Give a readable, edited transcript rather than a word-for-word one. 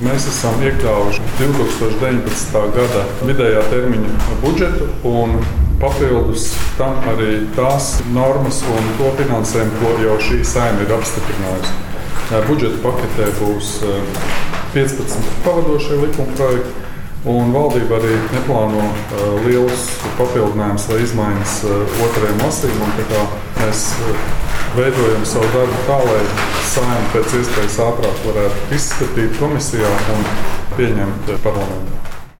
Mēs esam iekļāvuši 2019. gada vidējā termiņa budžetu un papildus tam arī tās normas un to finansējumu, ko jau šī Saeima ir apstiprinājusi. Budžeta paketē būs 15 pavadošie likumprojekti, un valdība arī neplāno lielus papildinājumus vai izmaiņas otrajam lasījumam. Mēs veidojam savu darbu tā, lai Saeima pēc iespējas ātrāk varētu izskatīt komisijā un pieņemt parlamentā.